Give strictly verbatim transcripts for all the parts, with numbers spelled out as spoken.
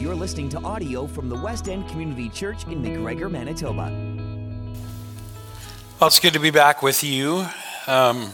You're listening to audio from the West End Community Church in McGregor, Manitoba. Well, it's good to be back with you. Um,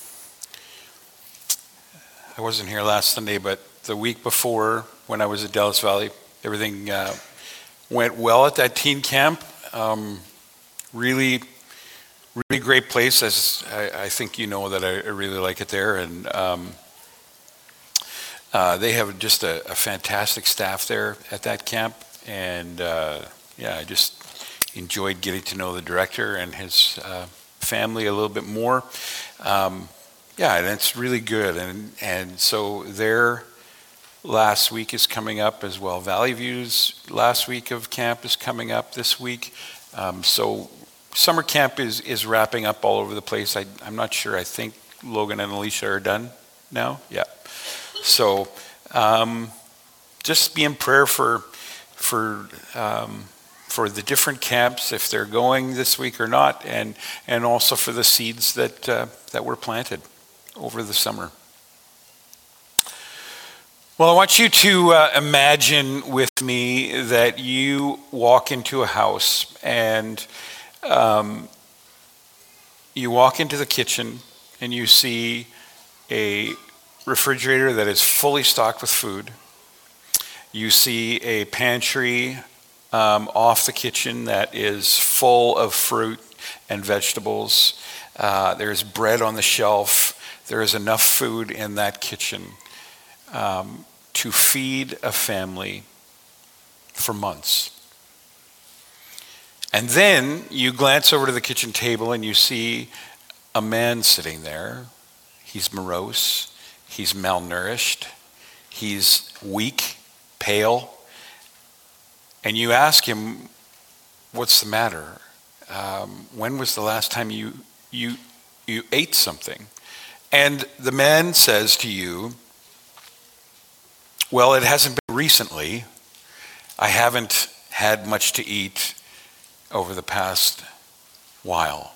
I wasn't here last Sunday, but the week before, when I was at Dallas Valley, everything uh, went well at that teen camp. Um, really, really great place. As I, I think you know that I, I really like it there, and um, uh, they have just a, a fantastic staff there at that camp. And uh, yeah, I just enjoyed getting to know the director and his uh, family a little bit more. Um, yeah, and it's really good. And and so their last week is coming up as well. Valley View's last week of camp is coming up this week. Um, so summer camp is, is wrapping up all over the place. I, I'm not sure. I think Logan and Alicia are done now. Yeah. So um, just be in prayer for for um, for the different camps, if they're going this week or not, and and also for the seeds that uh, that were planted over the summer. Well, I want you to uh, imagine with me that you walk into a house and um, you walk into the kitchen and you see a refrigerator that is fully stocked with food. You see a pantry um, off the kitchen that is full of fruit and vegetables. Uh, there's bread on the shelf. There is enough food in that kitchen Um, to feed a family for months. And then you glance over to the kitchen table and you see a man sitting there. He's morose, he's malnourished, he's weak, pale. And you ask him, what's the matter? Um, when was the last time you, you, you ate something? And the man says to you, well, it hasn't been recently. I haven't had much to eat over the past while.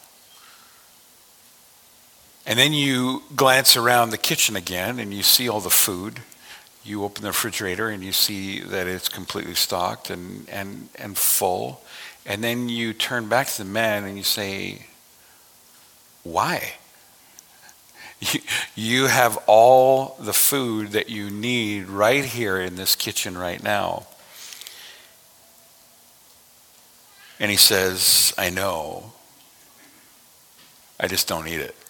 And then you glance around the kitchen again and you see all the food. You open the refrigerator and you see that it's completely stocked and, and, and full. And then you turn back to the man and you say, why? You, you have all the food that you need right here in this kitchen right now. And he says, I know. I just don't eat it.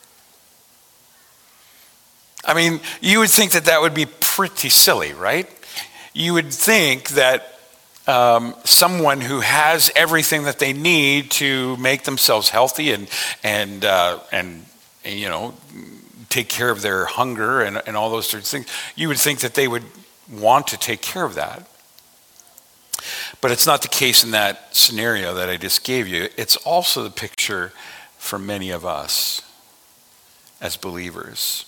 I mean, you would think that that would be pretty silly, right? You would think that um, someone who has everything that they need to make themselves healthy and and uh, and, and you know, take care of their hunger and, and all those sorts of things, you would think that they would want to take care of that. But it's not the case in that scenario that I just gave you. It's also the picture for many of us as believers.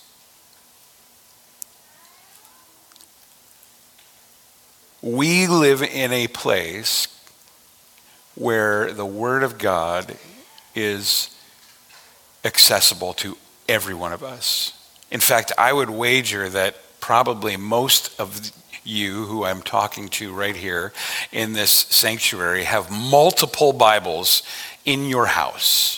We live in a place where the Word of God is accessible to every one of us. In fact, I would wager that probably most of you who I'm talking to right here in this sanctuary have multiple Bibles in your house.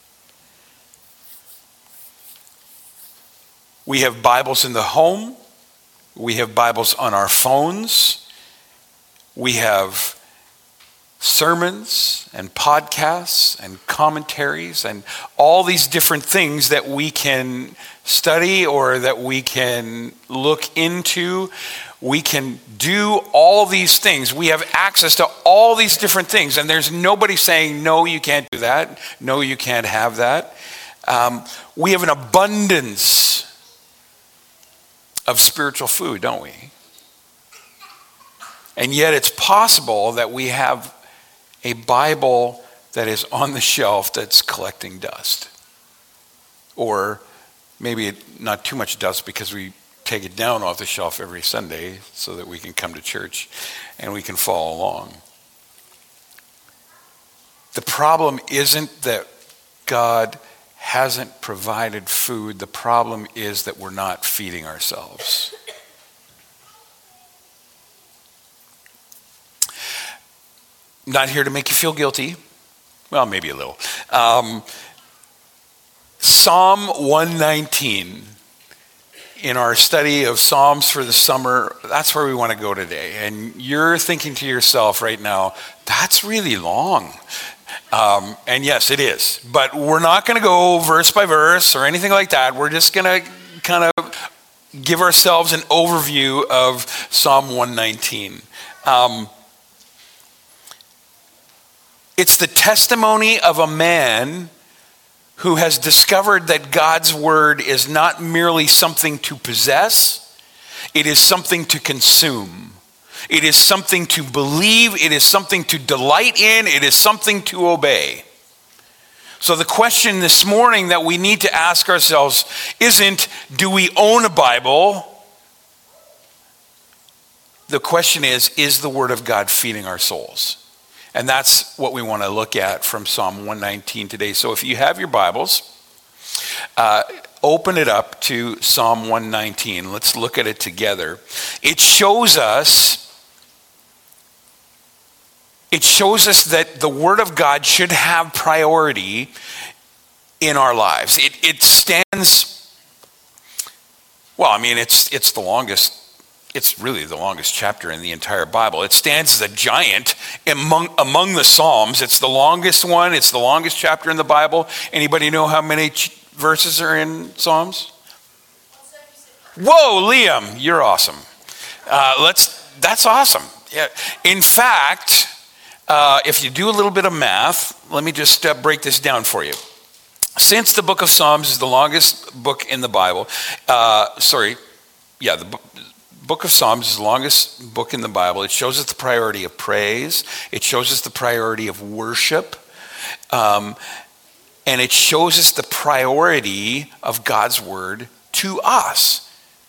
We have Bibles in the home. We have Bibles on our phones. We have sermons and podcasts and commentaries and all these different things that we can study or that we can look into. We can do all these things. We have access to all these different things, and there's nobody saying, no, you can't do that. No, you can't have that. Um, we have an abundance of spiritual food, don't we? And yet it's possible that we have a Bible that is on the shelf that's collecting dust. Or maybe not too much dust because we take it down off the shelf every Sunday so that we can come to church and we can follow along. The problem isn't that God hasn't provided food. The problem is that we're not feeding ourselves. not here to make you feel guilty. Well, maybe a little. Um, Psalm one nineteen. In our study of Psalms for the summer, that's where we want to go today. And you're thinking to yourself right now, that's really long. Um, and yes, it is. But we're not going to go verse by verse or anything like that. We're just going to kind of give ourselves an overview of Psalm one nineteen. Um, it's the testimony of a man who has discovered that God's word is not merely something to possess, it is something to consume. It is something to believe, it is something to delight in, it is something to obey. So the question this morning that we need to ask ourselves isn't, do we own a Bible? The question is, is the word of God feeding our souls? And that's what we want to look at from Psalm one nineteen today. So if you have your Bibles, uh, open it up to Psalm one nineteen. Let's look at it together. It shows us, it shows us that the Word of God should have priority in our lives. It, it stands, well, I mean, it's it's the longest. It's really the longest chapter in the entire Bible. It stands as a giant among, among the Psalms. It's the longest one. It's the longest chapter in the Bible. Anybody know how many ch- verses are in Psalms? Whoa, Liam, you're awesome. Uh, let's. That's awesome. Yeah. In fact, uh, if you do a little bit of math, let me just uh, break this down for you. Since the book of Psalms is the longest book in the Bible, uh, sorry, yeah, the book. Book of Psalms is the longest book in the Bible. It shows us the priority of praise. It shows us the priority of worship. Um, and it shows us the priority of God's word to us.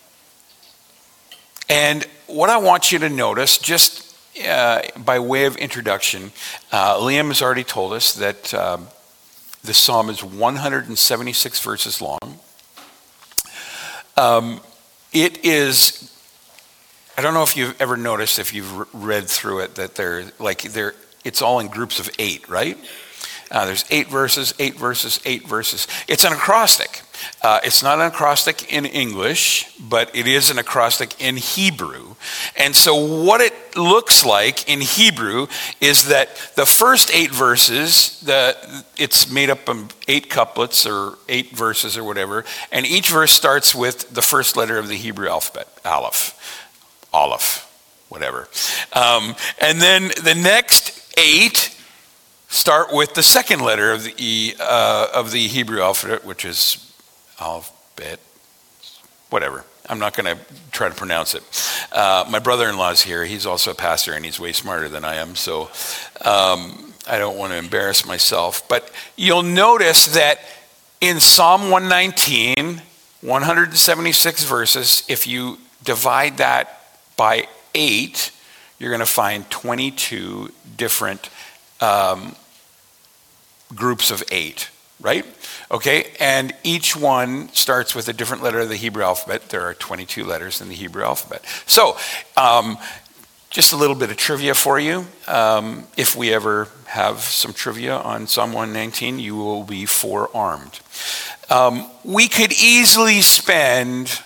And what I want you to notice, just uh, by way of introduction, uh, Liam has already told us that um, the psalm is one hundred seventy-six verses long. Um, it is... I don't know if you've ever noticed, if you've read through it, that they're like they're it's all in groups of eight, right? Uh, there's eight verses, eight verses, eight verses. It's an acrostic. Uh, it's not an acrostic in English, but it is an acrostic in Hebrew. And so what it looks like in Hebrew is that the first eight verses, the it's made up of eight couplets or eight verses or whatever, and each verse starts with the first letter of the Hebrew alphabet, Aleph. Aleph, whatever. Um, and then the next eight start with the second letter of the uh, of the Hebrew alphabet, which is alphabet, whatever. I'm not going to try to pronounce it. Uh, my brother-in-law is here. He's also a pastor, and he's way smarter than I am, so um, I don't want to embarrass myself. But you'll notice that in Psalm one nineteen, one hundred seventy-six verses, if you divide that by eight, you're going to find twenty-two different um, groups of eight, right? Okay, and each one starts with a different letter of the Hebrew alphabet. There are twenty-two letters in the Hebrew alphabet. So, um, just a little bit of trivia for you. Um, if we ever have some trivia on Psalm one nineteen, you will be forearmed. Um, we could easily spend...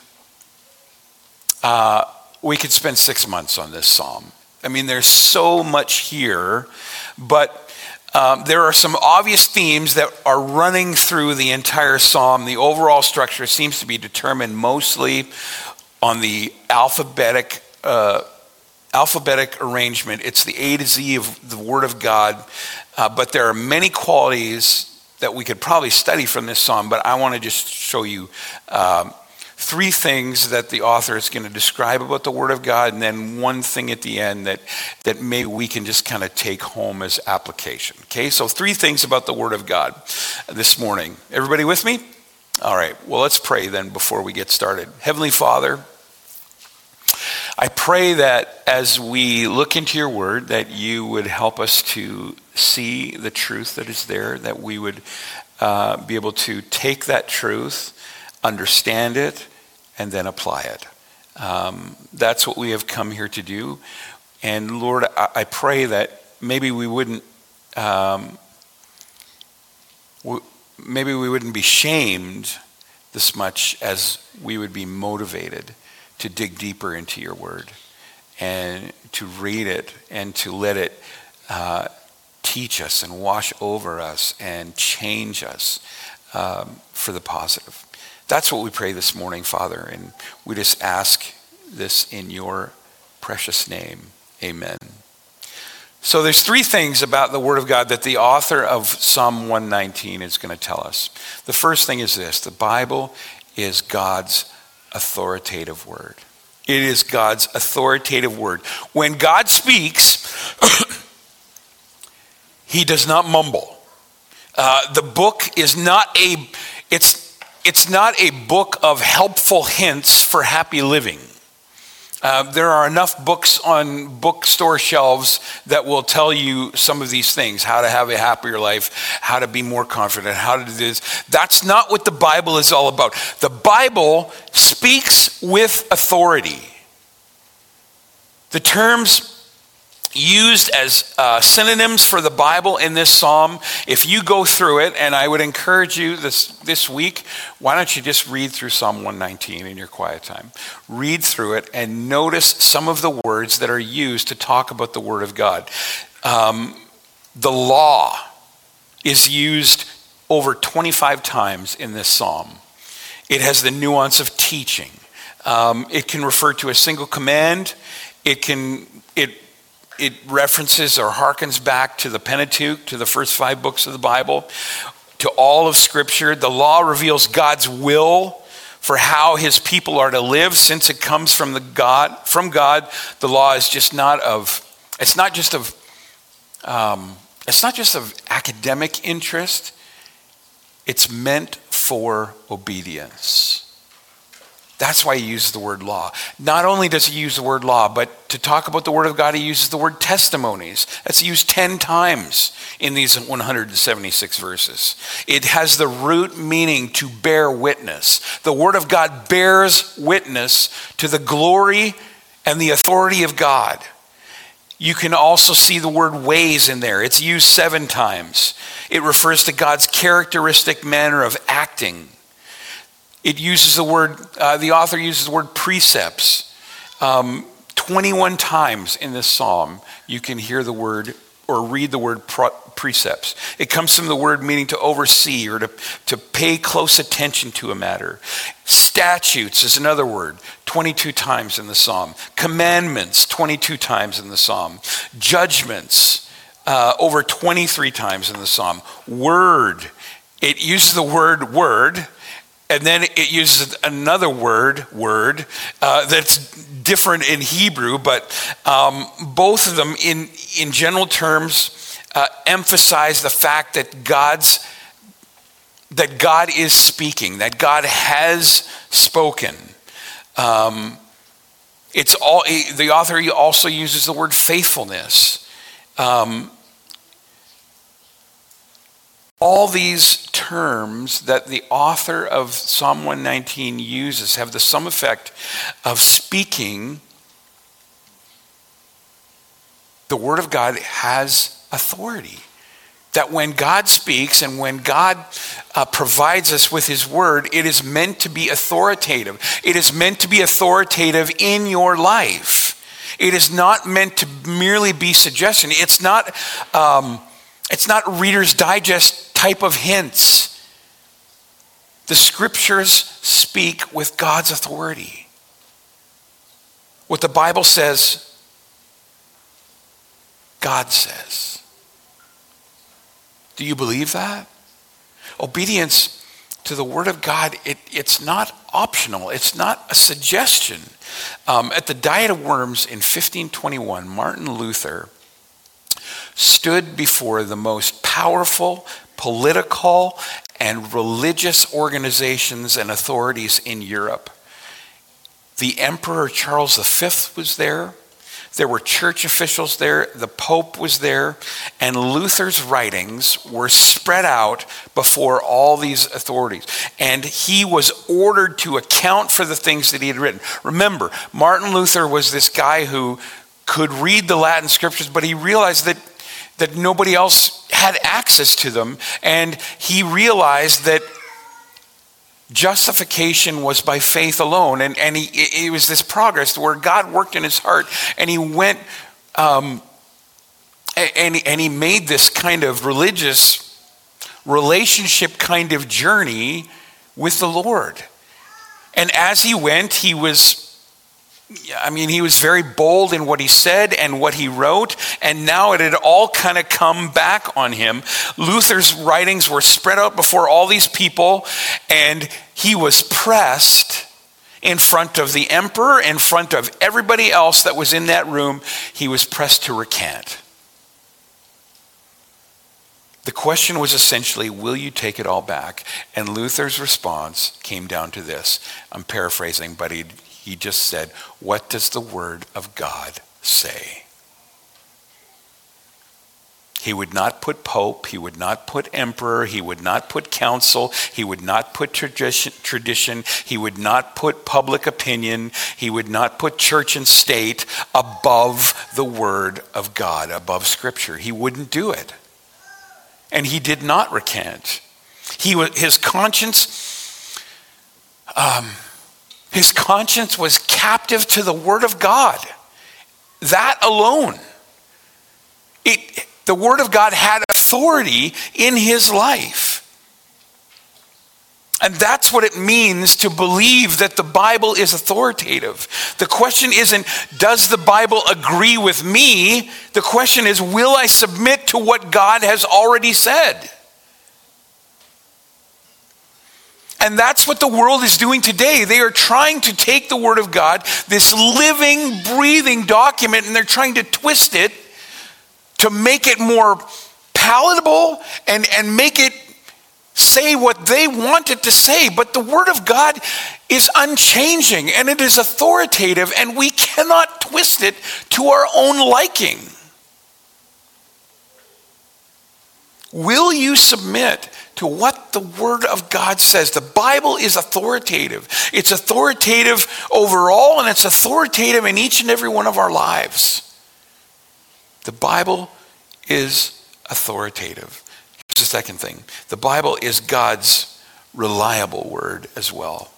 Uh, We could spend six months on this psalm. I mean, there's so much here, but um, there are some obvious themes that are running through the entire psalm. The overall structure seems to be determined mostly on the alphabetic uh, alphabetic arrangement. It's the A to Z of the Word of God, uh, but there are many qualities that we could probably study from this psalm, but I want to just show you um, three things that the author is going to describe about the Word of God, and then one thing at the end that, that maybe we can just kind of take home as application. Okay, so three things about the Word of God this morning. Everybody with me? All right, well, let's pray then before we get started. Heavenly Father, I pray that as we look into your Word, that you would help us to see the truth that is there, that we would uh, be able to take that truth, understand it, and then apply it. Um, that's what we have come here to do. And Lord, I, I pray that maybe we wouldn't, um, w- maybe we wouldn't be shamed this much as we would be motivated to dig deeper into your word and to read it and to let it uh, teach us and wash over us and change us um, for the positive. That's what we pray this morning, Father, and we just ask this in your precious name. Amen. So there's three things about the Word of God that the author of Psalm one nineteen is going to tell us. The first thing is this: the Bible is God's authoritative word. It is God's authoritative word. When God speaks, he does not mumble. Uh, the book is not a, it's, it's not a book of helpful hints for happy living. Uh, there are enough books on bookstore shelves that will tell you some of these things: how to have a happier life, how to be more confident, how to do this. That's not what the Bible is all about. The Bible speaks with authority. The terms used as uh, synonyms for the Bible in this psalm, if you go through it, and I would encourage you this, this week, why don't you just read through Psalm one nineteen in your quiet time. Read through it and notice some of the words that are used to talk about the Word of God. Um, the law is used over twenty-five times in this psalm. It has the nuance of teaching. Um, it can refer to a single command. It can, it It references or harkens back to the Pentateuch, to the first five books of the Bible, to all of Scripture. The law reveals God's will for how his people are to live. Since it comes from the God, from God, the law is just not of, it's not just of, um, it's not just of academic interest. It's meant for obedience. That's why he uses the word law. Not only does he use the word law, but to talk about the Word of God, he uses the word testimonies. That's used ten times in these one hundred seventy-six verses. It has the root meaning to bear witness. The Word of God bears witness to the glory and the authority of God. You can also see the word ways in there. It's used seven times. It refers to God's characteristic manner of acting. It uses the word, uh, the author uses the word precepts. Um, twenty-one times in this psalm, you can hear the word or read the word pro- precepts. It comes from the word meaning to oversee or to, to pay close attention to a matter. Statutes is another word, twenty-two times in the psalm. Commandments, twenty-two times in the psalm. Judgments, uh, over twenty-three times in the psalm. Word, it uses the word word. And then it uses another word, word, uh, that's different in Hebrew, but um, both of them in, in general terms uh, emphasize the fact that God's, that God is speaking, that God has spoken. Um, it's all, the author also uses the word faithfulness. Um, All these terms that the author of Psalm one nineteen uses have the sum effect of speaking. The Word of God has authority. That when God speaks and when God uh, provides us with his word, it is meant to be authoritative. It is meant to be authoritative in your life. It is not meant to merely be suggestion. It's not, um, it's not Reader's Digest type of hints. The Scriptures speak with God's authority. What the Bible says, God says. Do you believe that? Obedience to the Word of God, it, it's not optional. It's not a suggestion. Um, at the Diet of Worms in fifteen twenty-one, Martin Luther stood before the most powerful political and religious organizations and authorities in Europe. The Emperor Charles the Fifth was there. There were church officials there. The Pope was there. And Luther's writings were spread out before all these authorities. And he was ordered to account for the things that he had written. Remember, Martin Luther was this guy who could read the Latin scriptures, but he realized that that nobody else had access to them. And he realized that justification was by faith alone. And, and he, it was this progress where God worked in his heart, and he went, um, and, and he made this kind of religious relationship kind of journey with the Lord. And as he went, he was, I mean, he was very bold in what he said and what he wrote, and now it had all kind of come back on him. Luther's writings were spread out before all these people, and he was pressed in front of the emperor, in front of everybody else that was in that room. He was pressed to recant. The question was essentially, will you take it all back? And Luther's response came down to this. I'm paraphrasing, but he, he just said, what does the word of God say? He would not put pope, he would not put emperor, he would not put council, he would not put tradition, tradition, he would not put public opinion, he would not put church and state above the word of God, above Scripture. He wouldn't do it. And he did not recant. He was, his conscience, um, his conscience was captive to the word of God. That alone. It, the word of God had authority in his life. And that's what it means to believe that the Bible is authoritative. The question isn't, does the Bible agree with me? The question is, will I submit to what God has already said? And that's what the world is doing today. They are trying to take the Word of God, this living, breathing document, and they're trying to twist it to make it more palatable and, and make it say what they want it to say. But the Word of God is unchanging, and it is authoritative, and we cannot twist it to our own liking. Will you submit to what the Word of God says? The Bible is authoritative. It's authoritative overall, and it's authoritative in each and every one of our lives. The Bible is authoritative. Here's the second thing. The Bible is God's reliable word as well.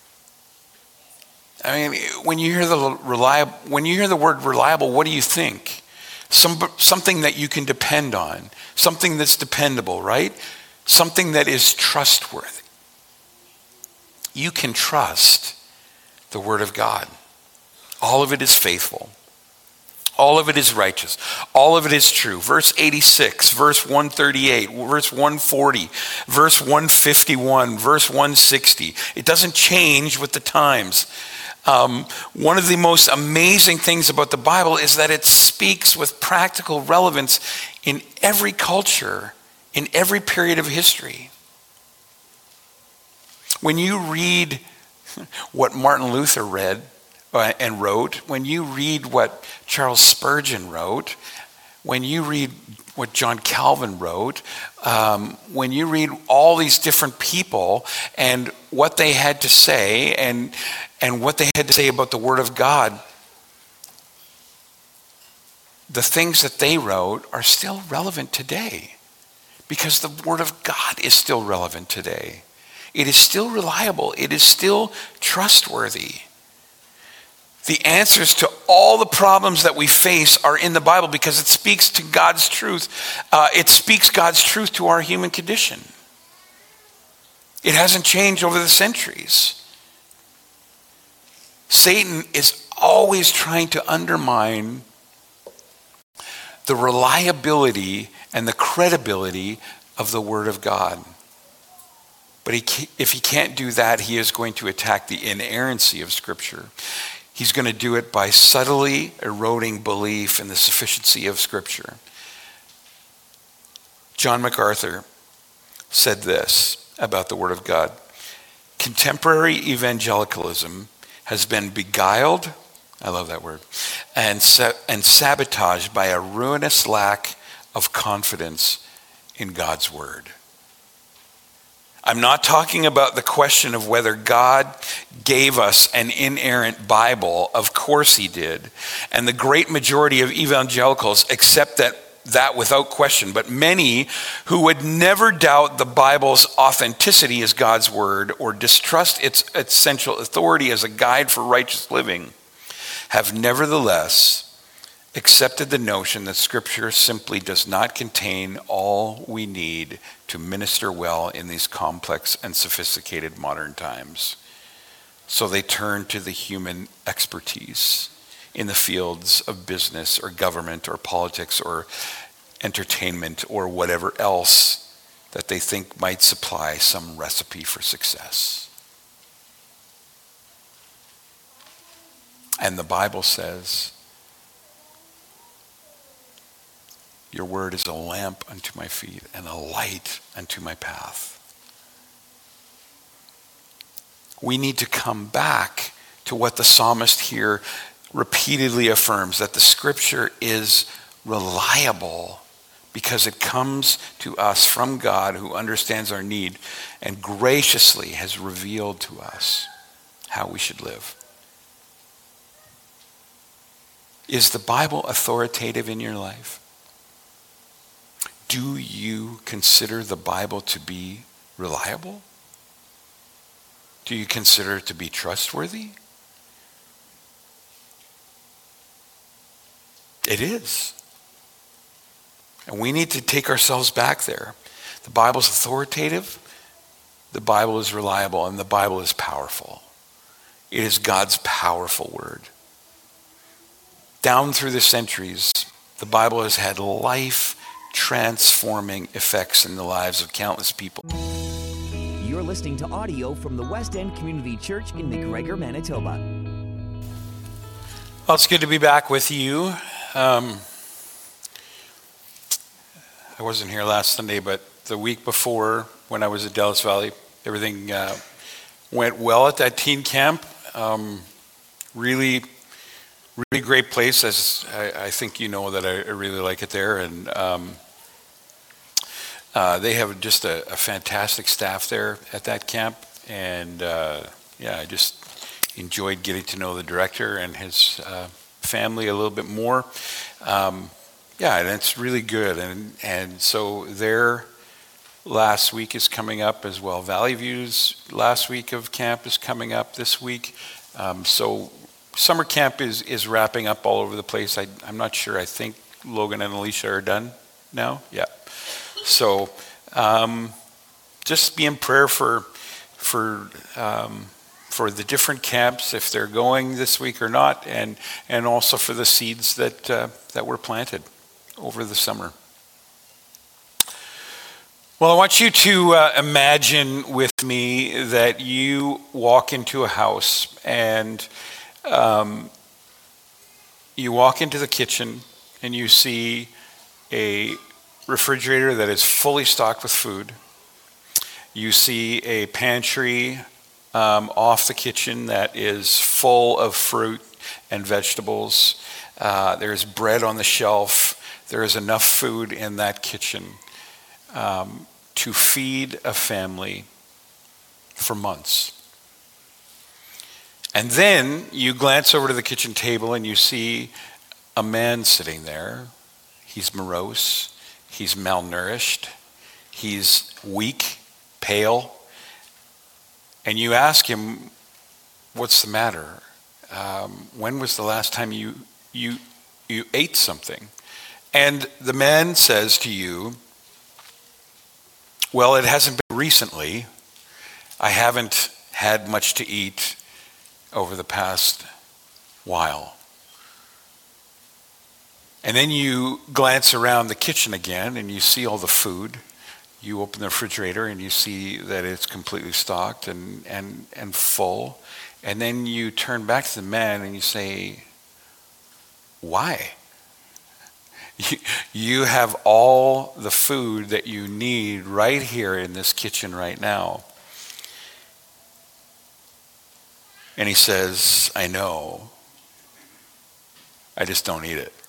I mean, when you hear the reliable, when you hear the word reliable, what do you think? Some, something that you can depend on, something that's dependable, right? Something that is trustworthy. You can trust the word of God. All of it is faithful. All of it is righteous. All of it is true. Verse eighty-six, verse one thirty-eight, verse one forty, verse one fifty-one, verse one sixty. It doesn't change with the times. Um, one of the most amazing things about the Bible is that it speaks with practical relevance in every culture, in every period of history. When you read what Martin Luther read uh, and wrote, when you read what Charles Spurgeon wrote, when you read what John Calvin wrote, um, when you read all these different people and what they had to say and and what they had to say about the Word of God, the things that they wrote are still relevant today because the Word of God is still relevant today. It is still reliable. It is still trustworthy. The answers to all the problems that we face are in the Bible because it speaks to God's truth. Uh, it speaks God's truth to our human condition. It hasn't changed over the centuries. Satan is always trying to undermine the reliability and the credibility of the Word of God. But he, if he can't do that, he is going to attack the inerrancy of Scripture. He's going to do it by subtly eroding belief in the sufficiency of Scripture. John MacArthur said this about the Word of God. Contemporary evangelicalism has been beguiled, I love that word, and, sa- and sabotaged by a ruinous lack of confidence in God's Word. I'm not talking about the question of whether God gave us an inerrant Bible. Of course he did. And the great majority of evangelicals accept that that without question, but many who would never doubt the Bible's authenticity as God's word or distrust its essential authority as a guide for righteous living have nevertheless accepted the notion that Scripture simply does not contain all we need to minister well in these complex and sophisticated modern times. So they turn to the human expertise in the fields of business or government or politics or entertainment or whatever else that they think might supply some recipe for success. And the Bible says, your word is a lamp unto my feet and a light unto my path. We need to come back to what the psalmist here repeatedly affirms, that the Scripture is reliable because it comes to us from God who understands our need and graciously has revealed to us how we should live. Is the Bible authoritative in your life? Do you consider the Bible to be reliable? Do you consider it to be trustworthy? It is. And we need to take ourselves back there. The Bible's authoritative, the Bible is reliable, and the Bible is powerful. It is God's powerful word. Down through the centuries, the Bible has had life-transforming effects in the lives of countless people. You're listening to audio from the West End Community Church in McGregor, Manitoba. Well, it's good to be back with you. Um, I wasn't here last Sunday, but the week before, when I was at Dallas Valley, everything uh, went well at that teen camp. Um, really, really great place. As I, I think you know that I, I really like it there, and um, uh, they have just a, a fantastic staff there at that camp. And uh, yeah, I just enjoyed getting to know the director and his uh, family a little bit more. Um, yeah, and it's really good. And and so their last week is coming up as well. Valley View's last week of camp is coming up this week. Um, so summer camp is, is wrapping up all over the place. I, I'm not sure. I think Logan and Alicia are done now. Yeah. So um, just be in prayer for for um, for the different camps, if they're going this week or not, and and also for the seeds that uh, that were planted over the summer. Well, I want you to uh, imagine with me that you walk into a house and um, you walk into the kitchen and you see a refrigerator that is fully stocked with food. You see a pantry um, off the kitchen that is full of fruit and vegetables. Uh, there's bread on the shelf. There is enough food in that kitchen um, to feed a family for months. And then you glance over to the kitchen table and you see a man sitting there. He's morose. He's malnourished. He's weak, pale. And you ask him, what's the matter? Um, when was the last time you you you ate something? And the man says to you, well, it hasn't been recently. I haven't had much to eat over the past while. And then you glance around the kitchen again and you see all the food. You open the refrigerator and you see that it's completely stocked and, and, and full. And then you turn back to the man and you say, why? You, you have all the food that you need right here in this kitchen right now. And he says, I know. I just don't eat it.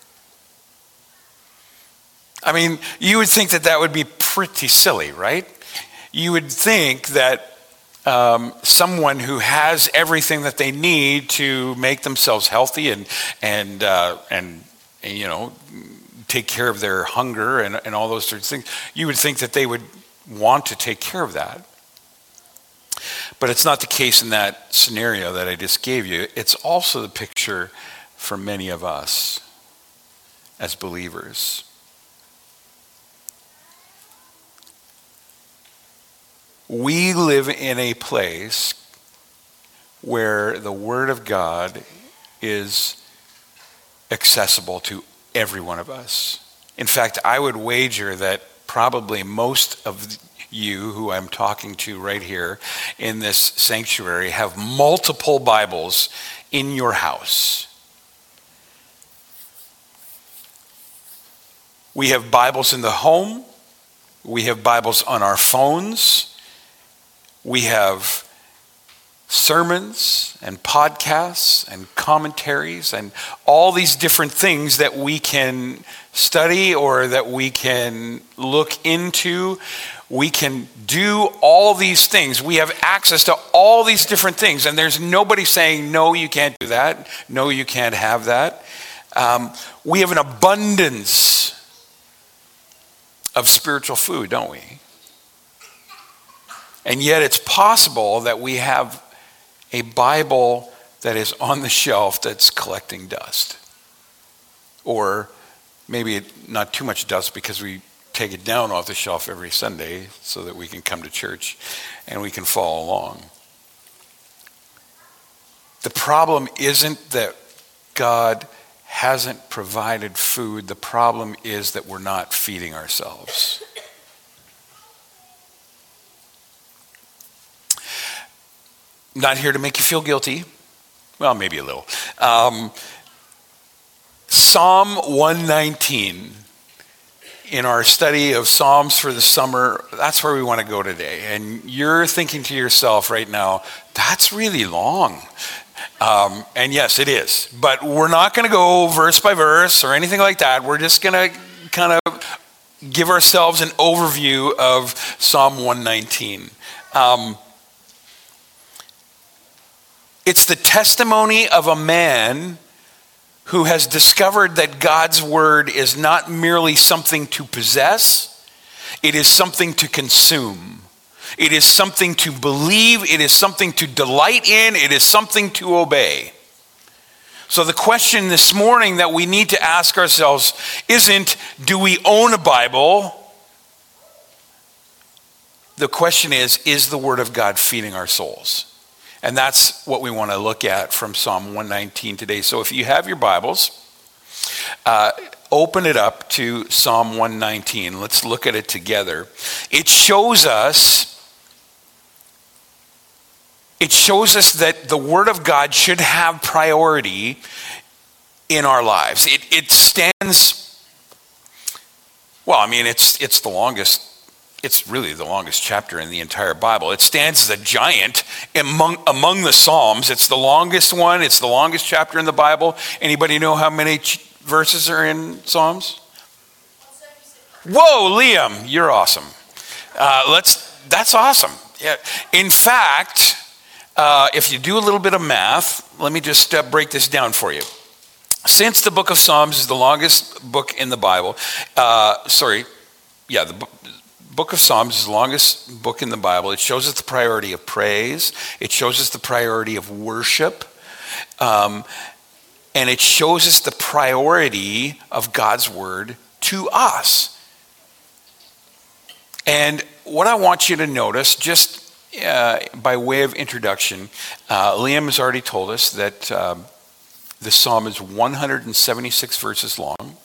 I mean, you would think that that would be pretty silly, right? You would think that um, someone who has everything that they need to make themselves healthy and and uh, and you know, take care of their hunger and, and all those sorts of things. You would think that they would want to take care of that. But it's not the case in that scenario that I just gave you. It's also the picture for many of us as believers. We live in a place where the Word of God is accessible to every one of us. In fact, I would wager that probably most of you who I'm talking to right here in this sanctuary have multiple Bibles in your house. We have Bibles in the home. We have Bibles on our phones. We have sermons and podcasts and commentaries and all these different things that we can study or that we can look into. We can do all these things. We have access to all these different things, and there's nobody saying, no, you can't do that. No, you can't have that. Um, we have an abundance of spiritual food, don't we? And yet it's possible that we have a Bible that is on the shelf that's collecting dust. Or maybe not too much dust because we take it down off the shelf every Sunday so that we can come to church and we can follow along. The problem isn't that God hasn't provided food. The problem is that we're not feeding ourselves. Not here to make you feel guilty. Well, maybe a little. Um, Psalm one nineteen. In our study of Psalms for the summer, that's where we want to go today. And you're thinking to yourself right now, that's really long. Um, and yes, it is. But we're not going to go verse by verse or anything like that. We're just going to kind of give ourselves an overview of Psalm one nineteen. Um, it's the testimony of a man who has discovered that God's word is not merely something to possess, it is something to consume. It is something to believe, it is something to delight in, it is something to obey. So the question this morning that we need to ask ourselves isn't, do we own a Bible? The question is, is the word of God feeding our souls? And that's what we want to look at from Psalm one nineteen today. So if you have your Bibles, uh, open it up to Psalm one nineteen. Let's look at it together. It shows us, it shows us that the Word of God should have priority in our lives. It, it stands, well, I mean, it's it's the longest. It's really the longest chapter in the entire Bible. It stands as a giant among, among the Psalms. It's the longest one. It's the longest chapter in the Bible. Anybody know how many ch- verses are in Psalms? Whoa, Liam, you're awesome. Uh, let's. That's awesome. Yeah. In fact, uh, if you do a little bit of math, let me just uh, break this down for you. Since the book of Psalms is the longest book in the Bible, uh, sorry, yeah, the book. Book of Psalms is the longest book in the Bible. It shows us the priority of praise. It shows us the priority of worship. Um, and it shows us the priority of God's word to us. And what I want you to notice, just uh, by way of introduction, uh, Liam has already told us that um, the psalm is one hundred seventy-six verses long.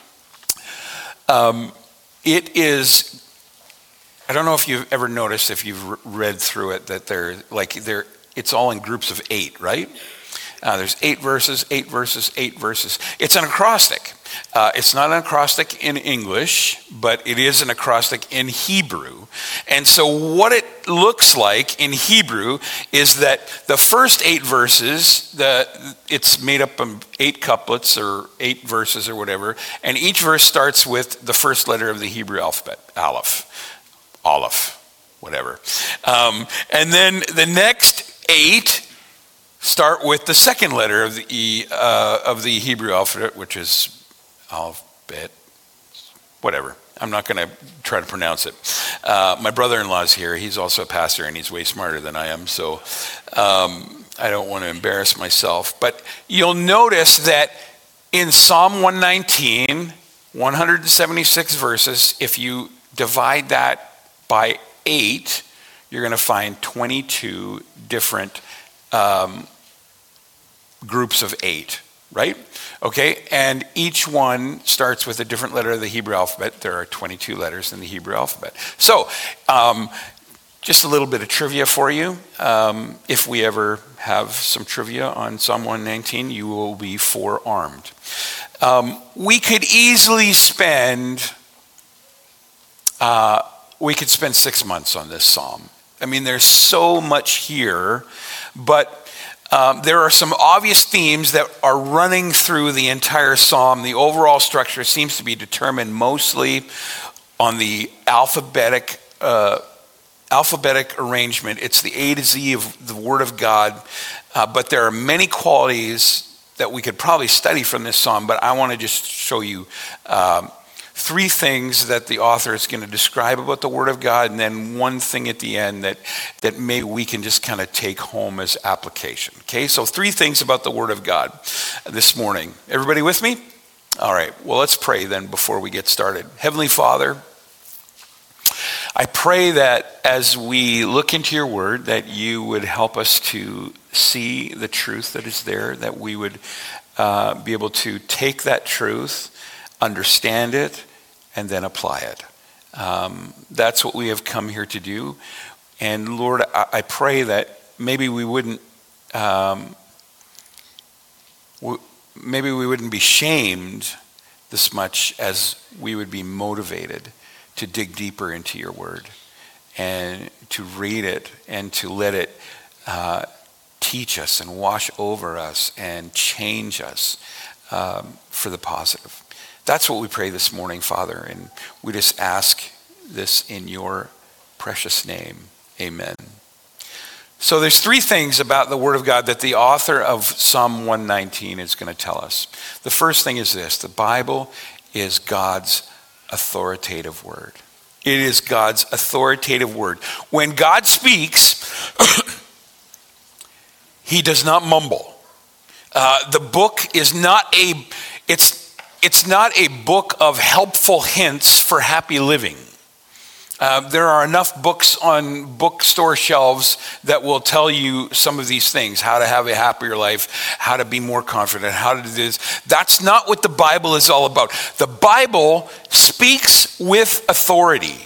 Um, it is... I don't know if you've ever noticed, if you've read through it, that they're like they're it's all in groups of eight, right? Uh, there's eight verses, eight verses, eight verses. It's an acrostic. Uh, it's not an acrostic in English, but it is an acrostic in Hebrew. And so what it looks like in Hebrew is that the first eight verses, the it's made up of eight couplets or eight verses or whatever, and each verse starts with the first letter of the Hebrew alphabet, Aleph. Aleph, whatever. Um, and then the next eight start with the second letter of the uh, of the Hebrew alphabet, which is alphabet, whatever. I'm not going to try to pronounce it. Uh, my brother-in-law's here. He's also a pastor, and he's way smarter than I am, so um, I don't want to embarrass myself. But you'll notice that in Psalm one nineteen, one hundred seventy-six verses, if you divide that by eight, you're going to find twenty-two different um, groups of eight, right? Okay, and each one starts with a different letter of the Hebrew alphabet. There are twenty-two letters in the Hebrew alphabet. So, um, just a little bit of trivia for you. Um, if we ever have some trivia on Psalm one nineteen, you will be forearmed. Um, we could easily spend, uh, we could spend six months on this psalm. I mean, there's so much here, but Um, there are some obvious themes that are running through the entire psalm. The overall structure seems to be determined mostly on the alphabetic uh, alphabetic arrangement. It's the A to Z of the Word of God, uh, but there are many qualities that we could probably study from this psalm, but I want to just show you um, three things that the author is going to describe about the Word of God, and then one thing at the end that, that maybe we can just kind of take home as application. Okay, so three things about the Word of God this morning. Everybody with me? All right, well, let's pray then before we get started. Heavenly Father, I pray that as we look into your Word, that you would help us to see the truth that is there, that we would uh, be able to take that truth, understand it, and then apply it. Um, that's what we have come here to do. And Lord, I, I pray that maybe we wouldn't, um, w- maybe we wouldn't be shamed this much as we would be motivated to dig deeper into your word and to read it and to let it uh, teach us and wash over us and change us um, for the positive. That's what we pray this morning, Father, and we just ask this in your precious name. Amen. So there's three things about the Word of God that the author of Psalm one nineteen is going to tell us. The first thing is this: the Bible is God's authoritative word. It is God's authoritative word. When God speaks, he does not mumble. Uh, the book is not a, it's It's not a book of helpful hints for happy living. Uh, there are enough books on bookstore shelves that will tell you some of these things: how to have a happier life, how to be more confident, how to do this. That's not what the Bible is all about. The Bible speaks with authority.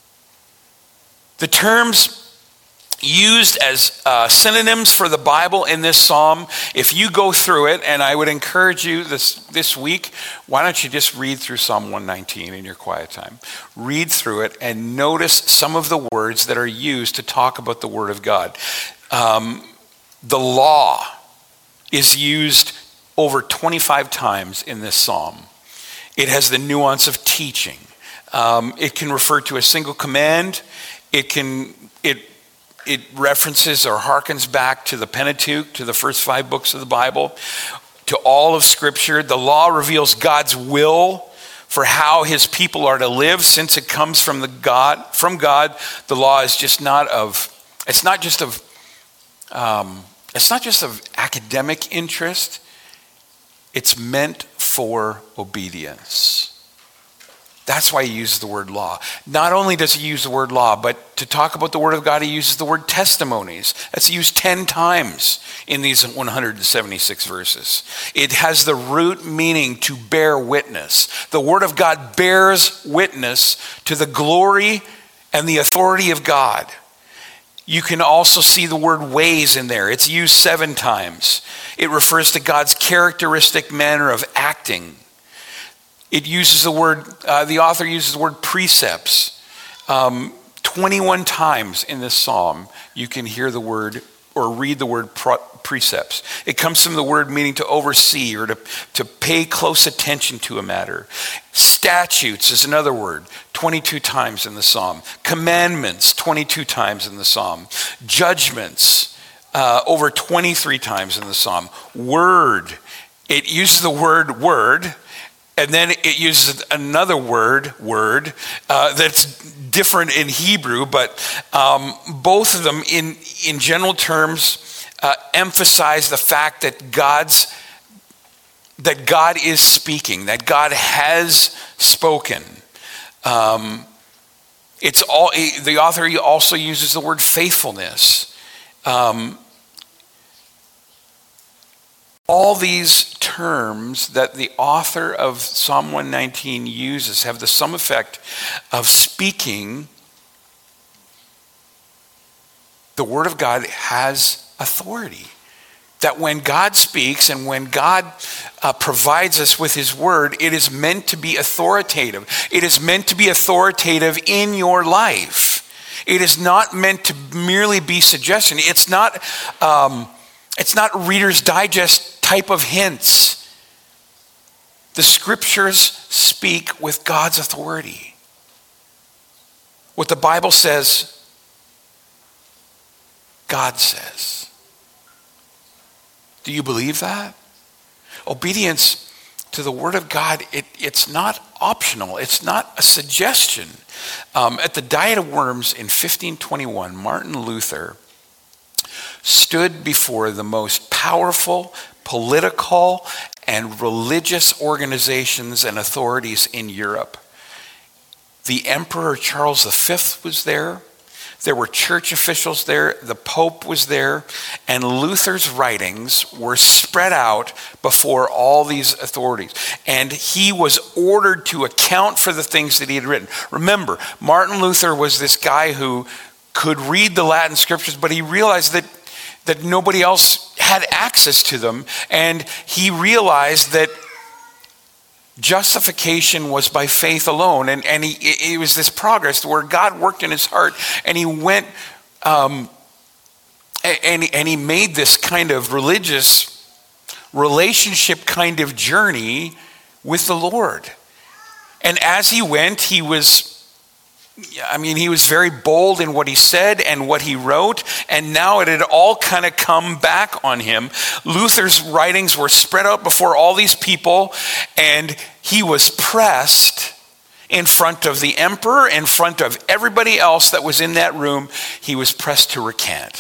The terms used as uh, synonyms for the Bible in this psalm, if you go through it, and I would encourage you this, this week, why don't you just read through Psalm one nineteen in your quiet time. Read through it and notice some of the words that are used to talk about the Word of God. Um, the law is used over twenty-five times in this psalm. It has the nuance of teaching. Um, it can refer to a single command. It can, it It references or harkens back to the Pentateuch, to the first five books of the Bible, to all of Scripture. The law reveals God's will for how his people are to live. Since it comes from the God, from God, the law is just not of, it's not just of, um, it's not just of academic interest. It's meant for obedience. That's why he uses the word law. Not only does he use the word law, but to talk about the Word of God, he uses the word testimonies. That's used ten times in these one hundred seventy-six verses. It has the root meaning to bear witness. The Word of God bears witness to the glory and the authority of God. You can also see the word ways in there. It's used seven times. It refers to God's characteristic manner of acting. It uses the word, uh, the author uses the word precepts. Um, twenty-one times in this psalm, you can hear the word or read the word pro- precepts. It comes from the word meaning to oversee or to, to pay close attention to a matter. Statutes is another word, twenty-two times in the psalm. Commandments, twenty-two times in the psalm. Judgments, uh, over twenty-three times in the psalm. Word, it uses the word word And then it uses another word, word uh, that's different in Hebrew, but um, both of them in, in general terms uh, emphasize the fact that God's that God is speaking, that God has spoken. Um, it's all the author also uses the word faithfulness. Um, all these terms that the author of Psalm one nineteen uses have the sum effect of speaking. The Word of God has authority. That when God speaks and when God uh, provides us with his word, it is meant to be authoritative. It is meant to be authoritative in your life. It is not meant to merely be suggestion. It's not, um, it's not Reader's Digest type of hints. The scriptures speak with God's authority. What the Bible says, God says. Do you believe that? Obedience to the Word of God, it, it's not optional. It's not a suggestion. Um, at the Diet of Worms in fifteen twenty-one, Martin Luther stood before the most powerful political and religious organizations and authorities in Europe. The Emperor Charles the Fifth was there. There were church officials there, the Pope was there, and Luther's writings were spread out before all these authorities. And he was ordered to account for the things that he had written. Remember, Martin Luther was this guy who could read the Latin scriptures, but he realized that, that nobody else had access to them. And he realized that justification was by faith alone, and, and he, it was this progress where God worked in his heart, and he went, um, and, and he made this kind of religious relationship kind of journey with the Lord. And as he went, he was, I mean, he was very bold in what he said and what he wrote, and now it had all kind of come back on him. Luther's writings were spread out before all these people, and he was pressed in front of the emperor, in front of everybody else that was in that room. He was pressed to recant.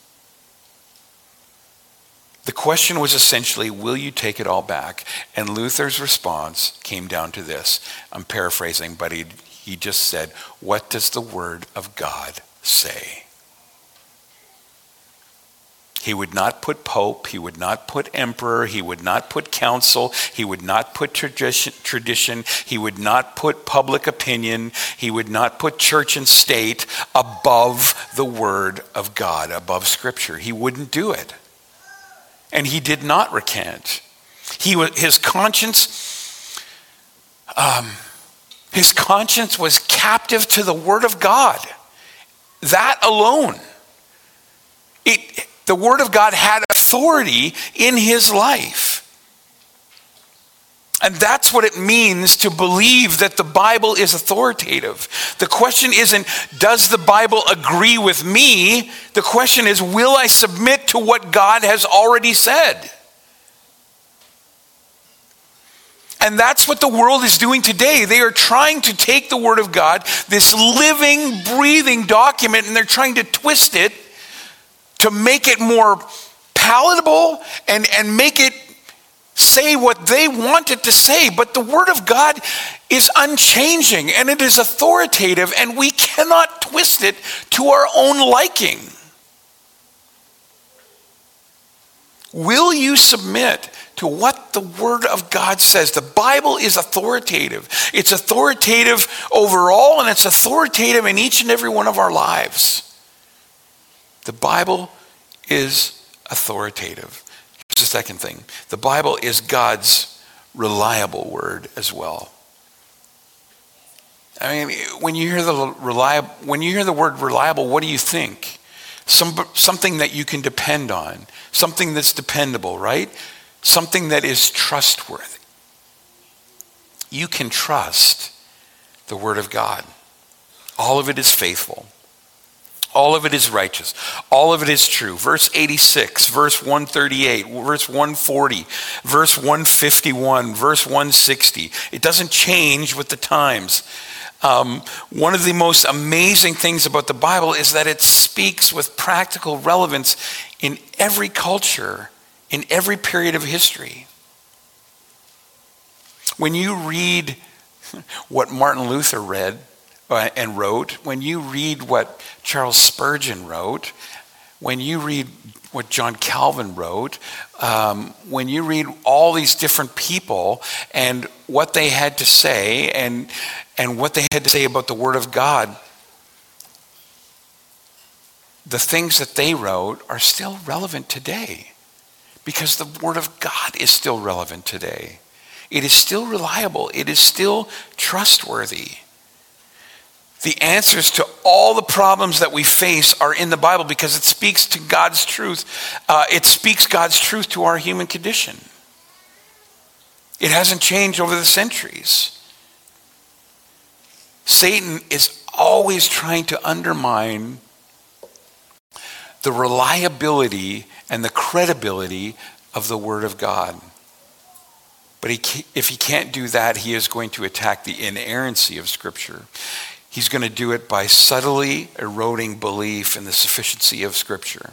The question was essentially, will you take it all back? And Luther's response came down to this. I'm paraphrasing, but he He just said, what does the Word of God say? He would not put pope, he would not put emperor, he would not put council, he would not put tradition, tradition, he would not put public opinion, he would not put church and state above the Word of God, above Scripture. He wouldn't do it. And he did not recant. He was, his conscience... Um, His conscience was captive to the Word of God. That alone. It, the Word of God had authority in his life. And that's what it means to believe that the Bible is authoritative. The question isn't, does the Bible agree with me? The question is, will I submit to what God has already said? And that's what the world is doing today. They are trying to take the Word of God, this living, breathing document, and they're trying to twist it to make it more palatable and, and make it say what they want it to say. But the Word of God is unchanging, and it is authoritative, and we cannot twist it to our own liking. Will you submit to what the Word of God says? The Bible is authoritative. It's authoritative overall, and it's authoritative in each and every one of our lives. The Bible is authoritative. Here's the second thing. The Bible is God's reliable word as well. I mean, when you hear the reliable, when you hear the word reliable, what do you think? Some, something that you can depend on, something that's dependable, right? Something that is trustworthy. You can trust the Word of God. All of it is faithful. All of it is righteous. All of it is true. Verse eighty-six, verse one thirty-eight, verse one forty, verse one fifty-one, verse one sixty. It doesn't change with the times. Um, one of the most amazing things about the Bible is that it speaks with practical relevance in every culture, in every period of history. When you read what Martin Luther read uh, and wrote, when you read what Charles Spurgeon wrote, when you read what John Calvin wrote, um, when you read all these different people and what they had to say and and what they had to say about the Word of God, the things that they wrote are still relevant today because the Word of God is still relevant today. It is still reliable. It is still trustworthy. The answers to all the problems that we face are in the Bible because it speaks to God's truth. Uh, it speaks God's truth to our human condition. It hasn't changed over the centuries. Satan is always trying to undermine the reliability and the credibility of the Word of God. But he, if he can't do that, he is going to attack the inerrancy of Scripture. He's going to do it by subtly eroding belief in the sufficiency of Scripture.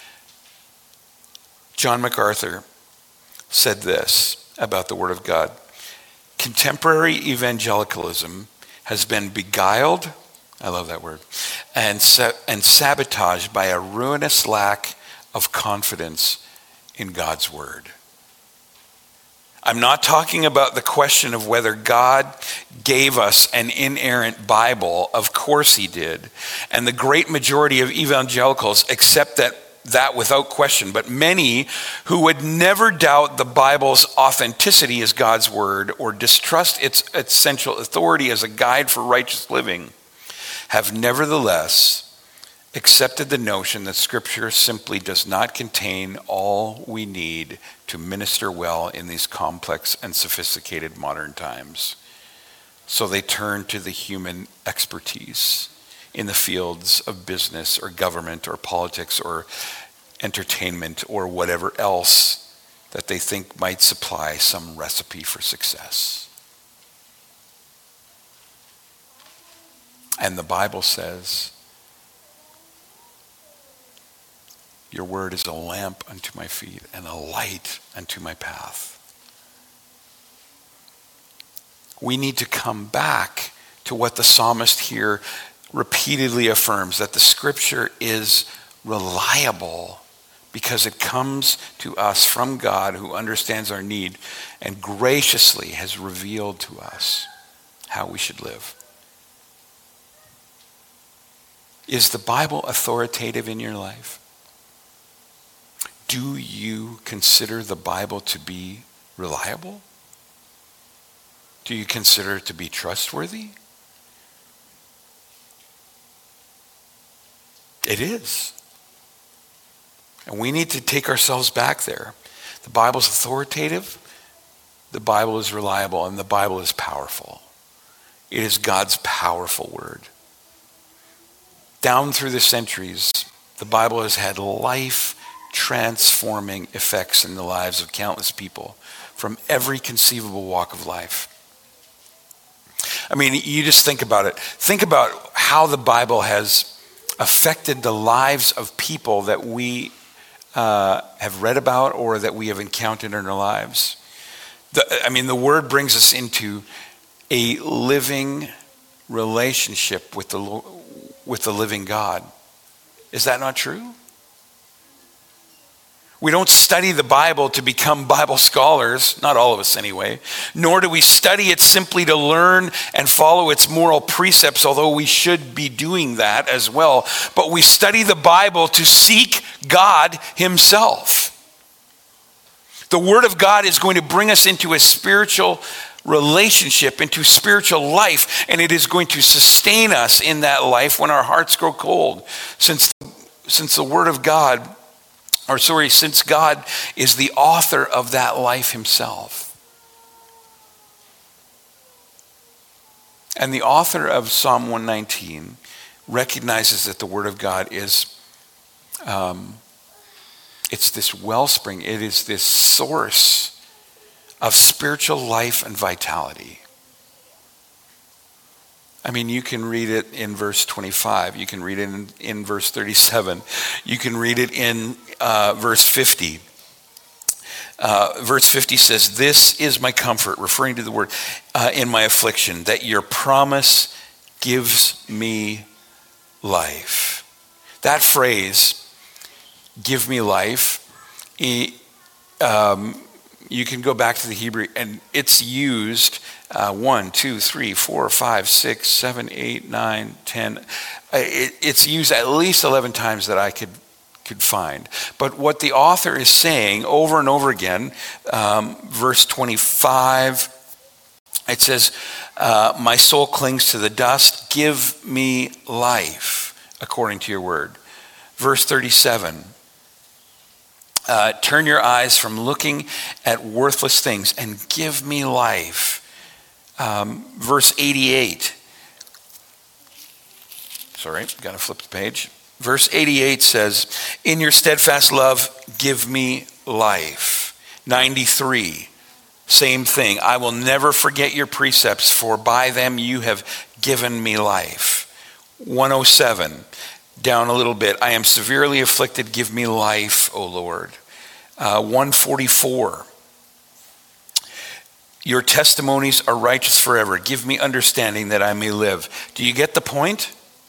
John MacArthur said this about the Word of God. Contemporary evangelicalism has been beguiled, I love that word, and, sa- and sabotaged by a ruinous lack of confidence in God's Word. I'm not talking about the question of whether God gave us an inerrant Bible. Of course he did. And the great majority of evangelicals accept that, that without question. But many who would never doubt the Bible's authenticity as God's word or distrust its essential authority as a guide for righteous living have nevertheless accepted the notion that Scripture simply does not contain all we need to minister well in these complex and sophisticated modern times. So they turn to the human expertise in the fields of business or government or politics or entertainment or whatever else that they think might supply some recipe for success. And the Bible says, your word is a lamp unto my feet and a light unto my path. We need to come back to what the psalmist here repeatedly affirms, that the Scripture is reliable because it comes to us from God who understands our need and graciously has revealed to us how we should live. Is the Bible authoritative in your life? Do you consider the Bible to be reliable? Do you consider it to be trustworthy? It is. And we need to take ourselves back there. The Bible's authoritative, the Bible is reliable, and the Bible is powerful. It is God's powerful word. Down through the centuries, the Bible has had life transforming effects in the lives of countless people from every conceivable walk of life. I mean, you just think about it. Think about how the Bible has affected the lives of people that we uh, have read about or that we have encountered in our lives. The, I mean, the Word brings us into a living relationship with the with the living God. Is that not true? We don't study the Bible to become Bible scholars, not all of us anyway, nor do we study it simply to learn and follow its moral precepts, although we should be doing that as well. But we study the Bible to seek God himself. The Word of God is going to bring us into a spiritual relationship, into spiritual life, and it is going to sustain us in that life when our hearts grow cold. Since, since the Word of God Or sorry, since God is the author of that life himself. And the author of Psalm one nineteen recognizes that the Word of God is, um, it's this wellspring, it is this source of spiritual life and vitality. I mean, you can read it in verse twenty-five. You can read it in, in verse thirty-seven. You can read it in uh, verse fifty. Uh, verse fifty says, "This is my comfort," referring to the word, uh, "in my affliction, that your promise gives me life." That phrase, "give me life," he, um, you can go back to the Hebrew, and it's used uh, one, two, three, four, five, six, seven, eight, nine, ten. It, it's used at least eleven times that I could could find. But what the author is saying over and over again, um, verse twenty-five, it says, uh, "My soul clings to the dust. Give me life according to your word." Verse thirty-seven. Uh, "turn your eyes from looking at worthless things and give me life." Um, verse eighty-eight. Sorry, got to flip the page. Verse eighty-eight says, "in your steadfast love, give me life." ninety-three, same thing. "I will never forget your precepts, for by them you have given me life." one oh seven, down a little bit. "I am severely afflicted, give me life, O Lord." Uh, one forty-four, "your testimonies are righteous forever. Give me understanding that I may live." Do you get the point?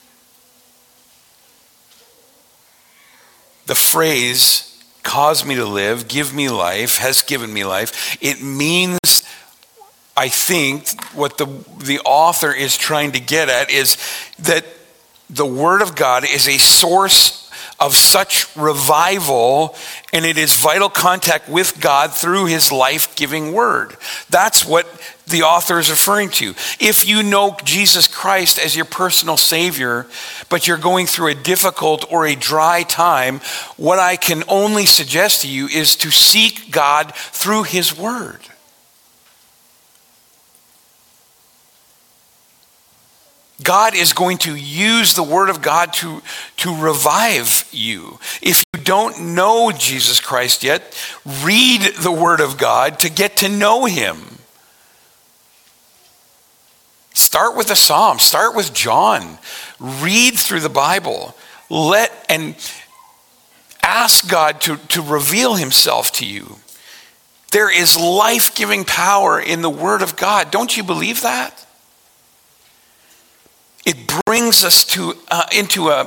The phrase, "cause me to live, give me life," has given me life. It means, I think, what the, the author is trying to get at is that the Word of God is a source of such revival, and it is vital contact with God through his life-giving word. That's what the author is referring to. If you know Jesus Christ as your personal Savior, but you're going through a difficult or a dry time, what I can only suggest to you is to seek God through his word. God is going to use the word of God to, to revive you. If you don't know Jesus Christ yet, read the word of God to get to know him. Start with the Psalms. Start with John. Read through the Bible. Let and ask God to, to reveal himself to you. There is life-giving power in the word of God. Don't you believe that? It brings us to uh, into a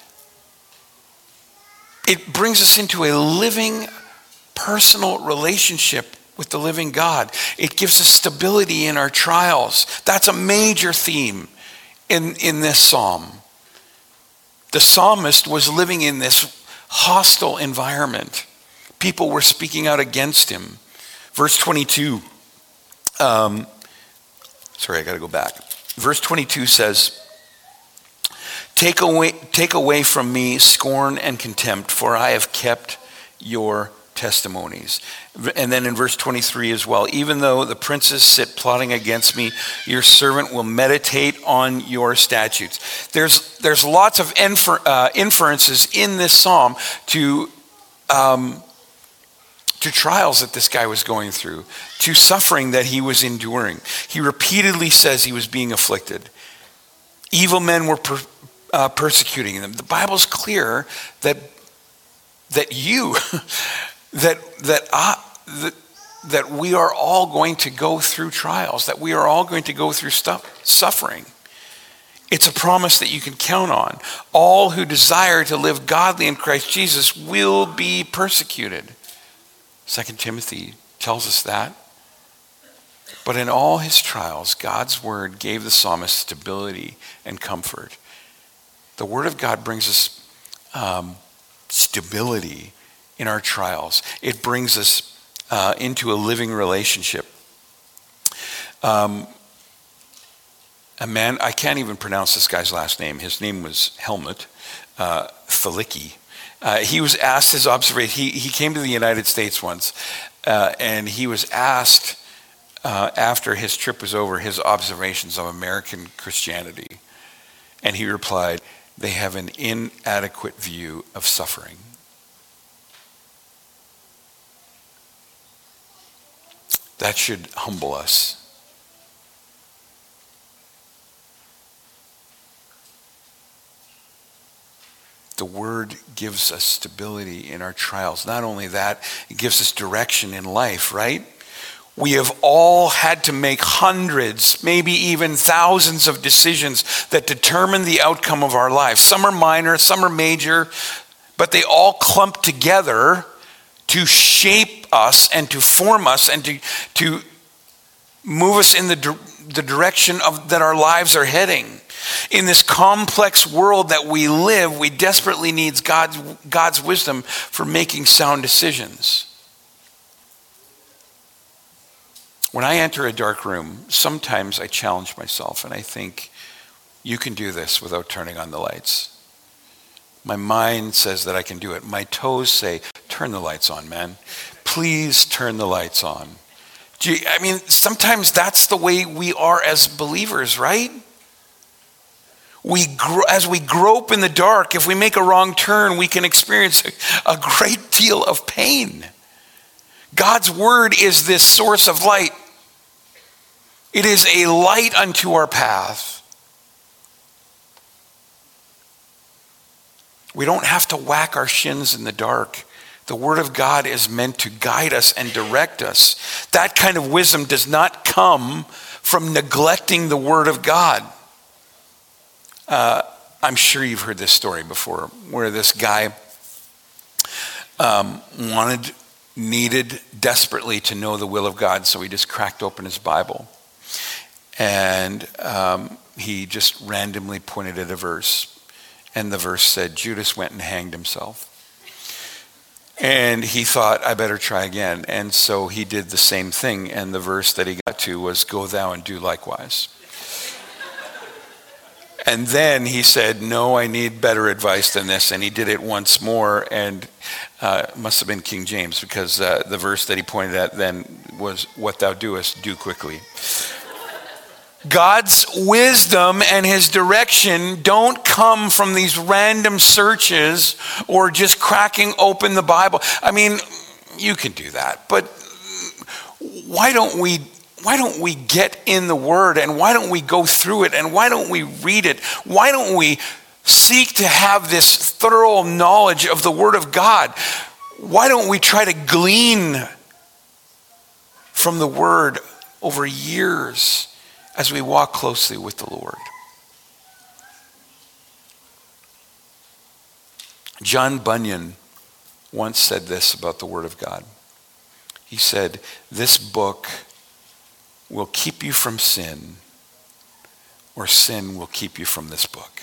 it brings us into a living, personal relationship with the living God. It gives us stability in our trials. That's a major theme in, in this psalm. The psalmist was living in this hostile environment. People were speaking out against him. Verse twenty-two. Um, sorry, I got to go back. Verse twenty-two says, Take away, take away from me scorn and contempt, for I have kept your testimonies. And then in verse twenty-three as well, "even though the princes sit plotting against me, your servant will meditate on your statutes." There's, there's lots of infer, uh, inferences in this psalm to, um, to trials that this guy was going through, to suffering that he was enduring. He repeatedly says he was being afflicted. Evil men were per, uh, persecuting them. The Bible's clear that that you, that that I, that that we are all going to go through trials. That we are all going to go through stuff, suffering. It's a promise that you can count on. All who desire to live godly in Christ Jesus will be persecuted. Second Timothy tells us that. But in all his trials, God's word gave the psalmist stability and comfort. The word of God brings us um, stability in our trials. It brings us uh, into a living relationship. Um, a man, I can't even pronounce this guy's last name. His name was Helmut uh, Thielicke. Uh, he was asked his observation. He, he came to the United States once, uh, and he was asked uh, after his trip was over his observations of American Christianity. And he replied, they have an inadequate view of suffering. That should humble us. The word gives us stability in our trials. Not only that, it gives us direction in life, right? We have all had to make hundreds, maybe even thousands of decisions that determine the outcome of our lives. Some are minor, some are major, but they all clump together to shape us and to form us and to, to move us in the, the direction of that our lives are heading. In this complex world that we live, we desperately need God's, God's wisdom for making sound decisions. When I enter a dark room, sometimes I challenge myself and I think, you can do this without turning on the lights. My mind says that I can do it. My toes say, turn the lights on, man. Please turn the lights on. Gee, I mean, sometimes that's the way we are as believers, right? We gro- as we grope in the dark, if we make a wrong turn, we can experience a, a great deal of pain. God's word is this source of light. It is a light unto our path. We don't have to whack our shins in the dark. The word of God is meant to guide us and direct us. That kind of wisdom does not come from neglecting the word of God. Uh, I'm sure you've heard this story before, where this guy um, wanted, needed desperately to know the will of God, so he just cracked open his Bible. And um, he just randomly pointed at a verse. And the verse said, Judas went and hanged himself. And he thought, I better try again. And so he did the same thing. And the verse that he got to was, go thou and do likewise. And then he said, no, I need better advice than this. And he did it once more. And uh, it must have been King James, because uh, the verse that he pointed at then was, what thou doest, do quickly. God's wisdom and his direction don't come from these random searches or just cracking open the Bible. I mean, you can do that, but why don't we why don't we get in the word, and why don't we go through it, and why don't we read it? Why don't we seek to have this thorough knowledge of the word of God? Why don't we try to glean from the word over years as we walk closely with the Lord? John Bunyan once said this about the Word of God. He said, this book will keep you from sin, or sin will keep you from this book.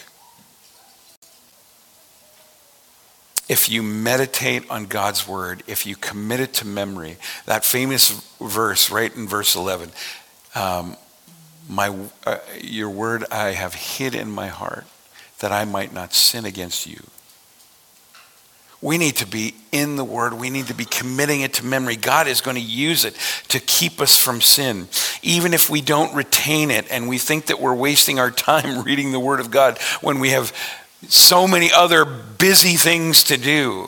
If you meditate on God's Word, if you commit it to memory, that famous verse right in verse eleven, um, My, uh, your word I have hid in my heart, that I might not sin against you. We need to be in the word. We need to be committing it to memory. God is going to use it to keep us from sin. Even if we don't retain it and we think that we're wasting our time reading the word of God when we have so many other busy things to do.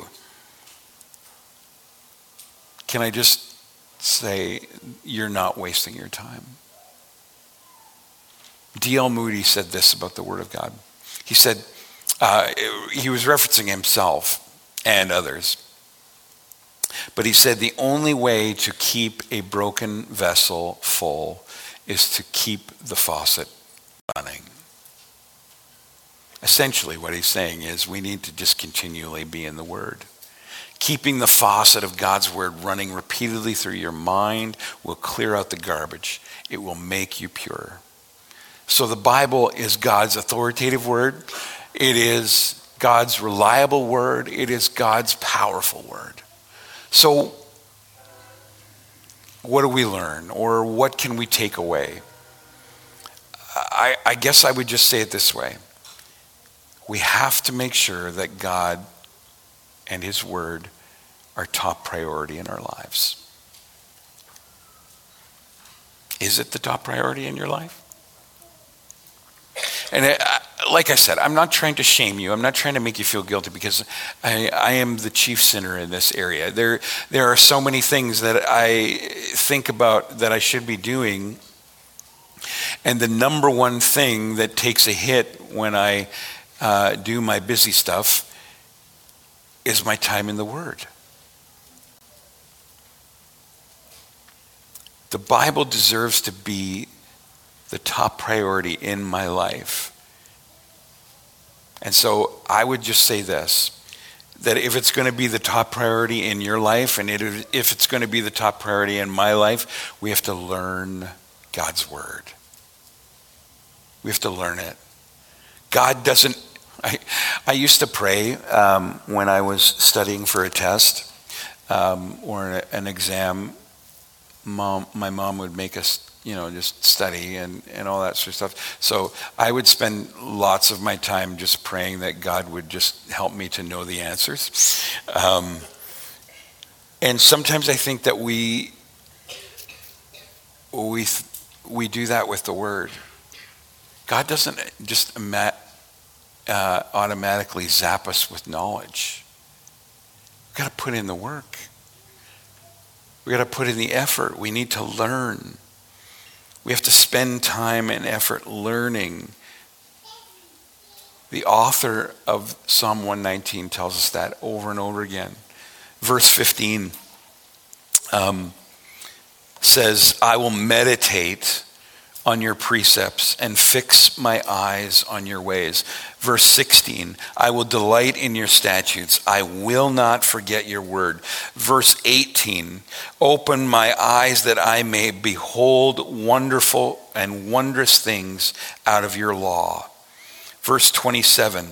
Can I just say, you're not wasting your time. D L Moody said this about the Word of God. He said, uh, he was referencing himself and others. But he said, the only way to keep a broken vessel full is to keep the faucet running. Essentially what he's saying is we need to just continually be in the Word. Keeping the faucet of God's Word running repeatedly through your mind will clear out the garbage. It will make you pure. So the Bible is God's authoritative word. It is God's reliable word. It is God's powerful word. So what do we learn, or what can we take away? I, I guess I would just say it this way. We have to make sure that God and his word are top priority in our lives. Is it the top priority in your life? And it, like I said, I'm not trying to shame you. I'm not trying to make you feel guilty, because I, I am the chief sinner in this area. There, there are so many things that I think about that I should be doing. And the number one thing that takes a hit when I uh, do my busy stuff is my time in the Word. The Bible deserves to be the top priority in my life. And so I would just say this, that if it's going to be the top priority in your life, and it, if it's going to be the top priority in my life, we have to learn God's Word. We have to learn it. God doesn't, I, I used to pray um, when I was studying for a test um, or an exam. Mom, my mom would make us, you know, just study and, and all that sort of stuff. So I would spend lots of my time just praying that God would just help me to know the answers. Um, and sometimes I think that we we we do that with the Word. God doesn't just ima- uh, automatically zap us with knowledge. We've got to put in the work. We got to put in the effort. We need to learn. We have to spend time and effort learning. The author of Psalm one nineteen tells us that over and over again. Verse fifteen um, says, I will meditate on your precepts and fix my eyes on your ways. Verse sixteen, I will delight in your statutes. I will not forget your word. Verse eighteen, open my eyes that I may behold wonderful and wondrous things out of your law. Verse twenty-seven,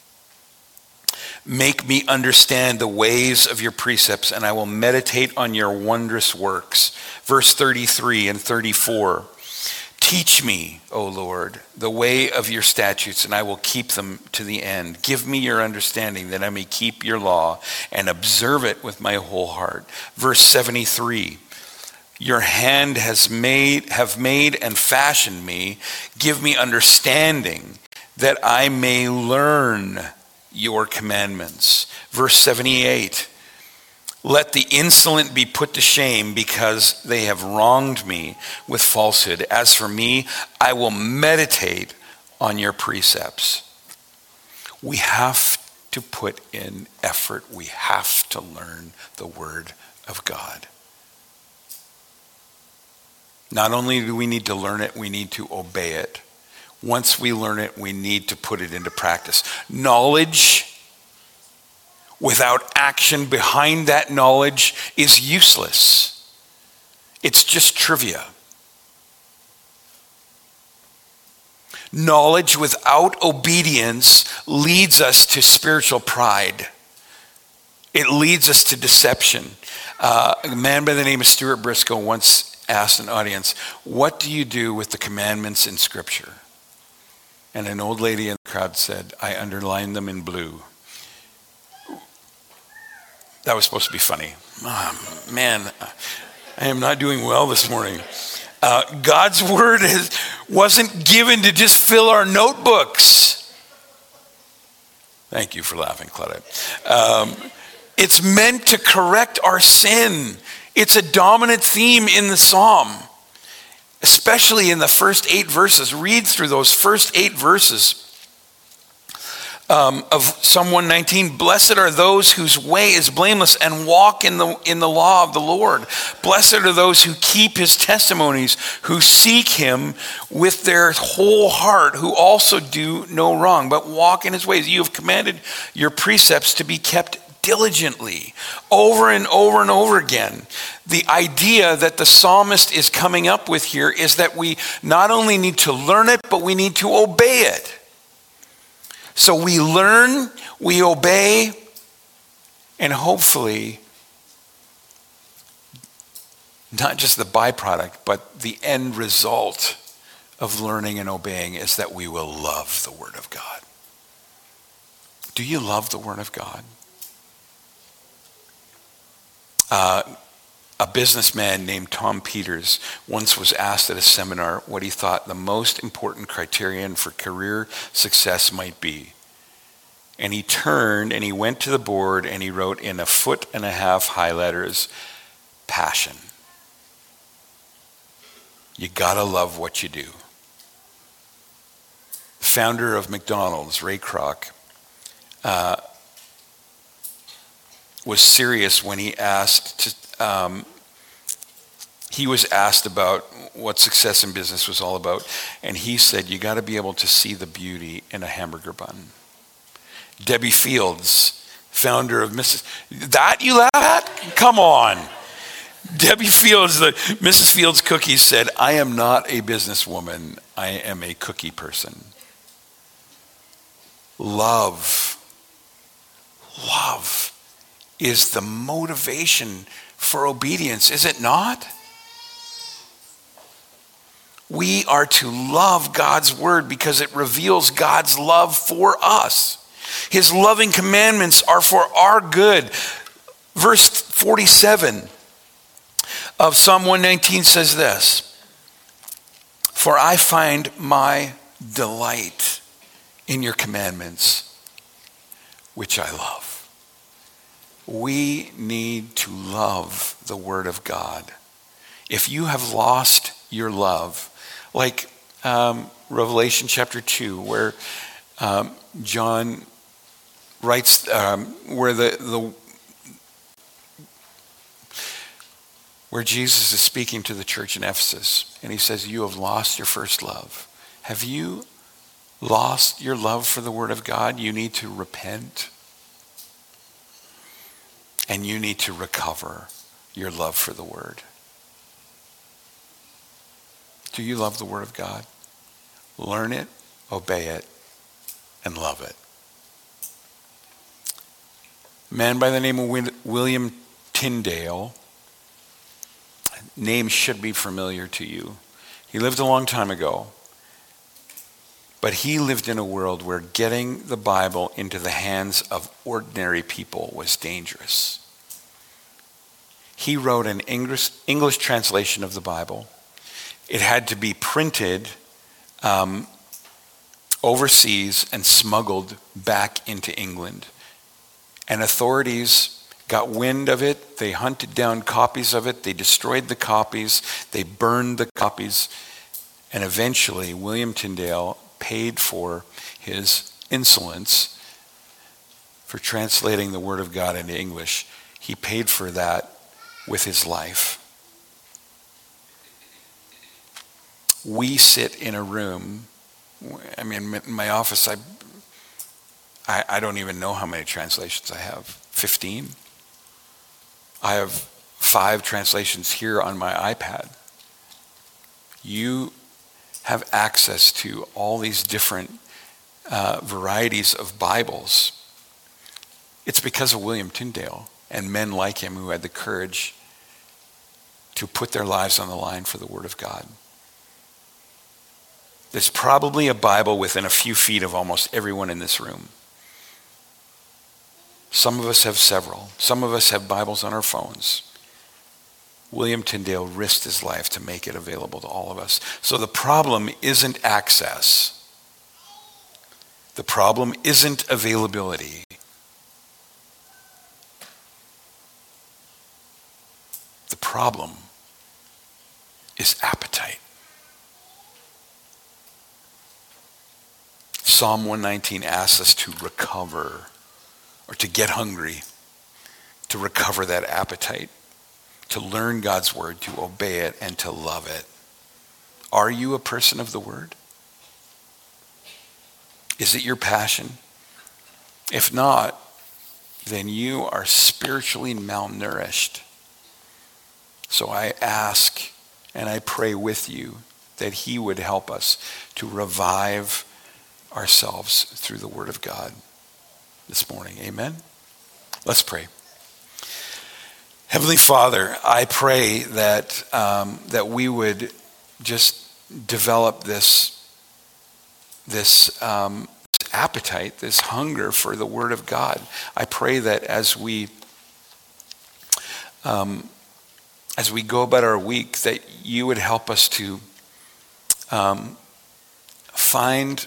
make me understand the ways of your precepts, and I will meditate on your wondrous works. Verse thirty-three and thirty-four, teach me, O Lord, the way of your statutes, and I will keep them to the end. Give me your understanding that I may keep your law and observe it with my whole heart. Verse seventy-three, your hand has made, have made and fashioned me. Give me understanding that I may learn your commandments. Verse seventy-eight, let the insolent be put to shame because they have wronged me with falsehood. As for me, I will meditate on your precepts. We have to put in effort. We have to learn the Word of God. Not only do we need to learn it, we need to obey it. Once we learn it, we need to put it into practice. Knowledge without action behind that knowledge is useless. It's just trivia. Knowledge without obedience leads us to spiritual pride. It leads us to deception. Uh, a man by the name of Stuart Briscoe once asked an audience, what do you do with the commandments in Scripture? And an old lady in the crowd said, I underline them in blue. That was supposed to be funny. Oh, man, I am not doing well this morning. Uh, God's word is, wasn't given to just fill our notebooks. Thank you for laughing, Claudette. Um, it's meant to correct our sin. It's a dominant theme in the psalm, especially in the first eight verses. Read through those first eight verses. Um, of Psalm one nineteen, blessed are those whose way is blameless and walk in the in the law of the Lord. Blessed are those who keep his testimonies, who seek him with their whole heart, who also do no wrong, but walk in his ways. You have commanded your precepts to be kept diligently, over and over and over again. The idea that the psalmist is coming up with here is that we not only need to learn it, but we need to obey it. So we learn, we obey, and hopefully, not just the byproduct, but the end result of learning and obeying is that we will love the Word of God. Do you love the Word of God? Uh, A businessman named Tom Peters once was asked at a seminar what he thought the most important criterion for career success might be. And he turned and he went to the board and he wrote in a foot and a half high letters, passion. You gotta love what you do. The founder of McDonald's, Ray Kroc, uh, was serious when he asked to, um, he was asked about what success in business was all about, and he said, you got to be able to see the beauty in a hamburger bun. Debbie Fields, founder of Missus That you laugh at? Come on. Debbie Fields, the Missus Fields Cookies said, I am not a businesswoman. I am a cookie person. Love. Love is the motivation for obedience, is it not? We are to love God's word because it reveals God's love for us. His loving commandments are for our good. Verse forty-seven of Psalm one nineteen says this, for I find my delight in your commandments, which I love. We need to love the word of God. If you have lost your love, like um, Revelation chapter two, where um, John writes, um, where the, the where Jesus is speaking to the church in Ephesus, and he says, you have lost your first love. Have you lost your love for the word of God? You need to repent, and you need to recover your love for the word. Do you love the word of God? Learn it, obey it, and love it. A man by the name of William Tyndale, name should be familiar to you. He lived a long time ago, but he lived in a world where getting the Bible into the hands of ordinary people was dangerous. He wrote an English, English translation of the Bible. It had to be printed um, overseas and smuggled back into England. And authorities got wind of it. They hunted down copies of it. They destroyed the copies. They burned the copies. And eventually, William Tyndale paid for his insolence for translating the Word of God into English. He paid for that with his life. We sit in a room, I mean, in my office, I, I, I don't even know how many translations I have. fifteen? I have five translations here on my iPad. You have access to all these different uh, varieties of Bibles. It's because of William Tyndale and men like him who had the courage to put their lives on the line for the Word of God. There's probably a Bible within a few feet of almost everyone in this room. Some of us have several. Some of us have Bibles on our phones. William Tyndale risked his life to make it available to all of us. So the problem isn't access. The problem isn't availability. The problem is appetite. Psalm one nineteen asks us to recover, or to get hungry, to recover that appetite, to learn God's word, to obey it, and to love it. Are you a person of the word? Is it your passion? If not, then you are spiritually malnourished. So I ask and I pray with you that he would help us to revive ourselves through the word of God this morning. Amen? Let's pray. Heavenly Father, I pray that um, that we would just develop this, this um, appetite, this hunger for the Word of God. I pray that as we, um, as we go about our week, that you would help us to um, find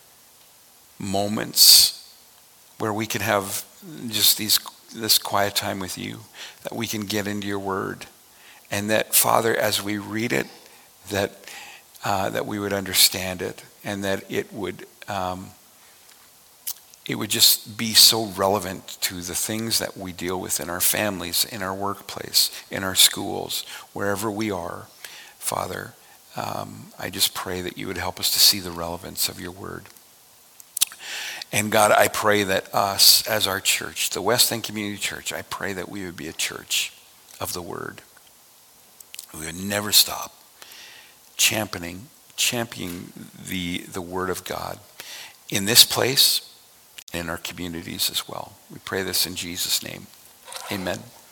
moments where we can have just these this quiet time with you, that we can get into your word, and that, Father, as we read it, that uh, that we would understand it, and that it would um, it would just be so relevant to the things that we deal with in our families, in our workplace, in our schools, wherever we are. Father, um, I just pray that you would help us to see the relevance of your word. And God, I pray that us as our church, the West End Community Church, I pray that we would be a church of the word. We would never stop championing, championing the, the word of God in this place, in our communities as well. We pray this in Jesus' name. Amen.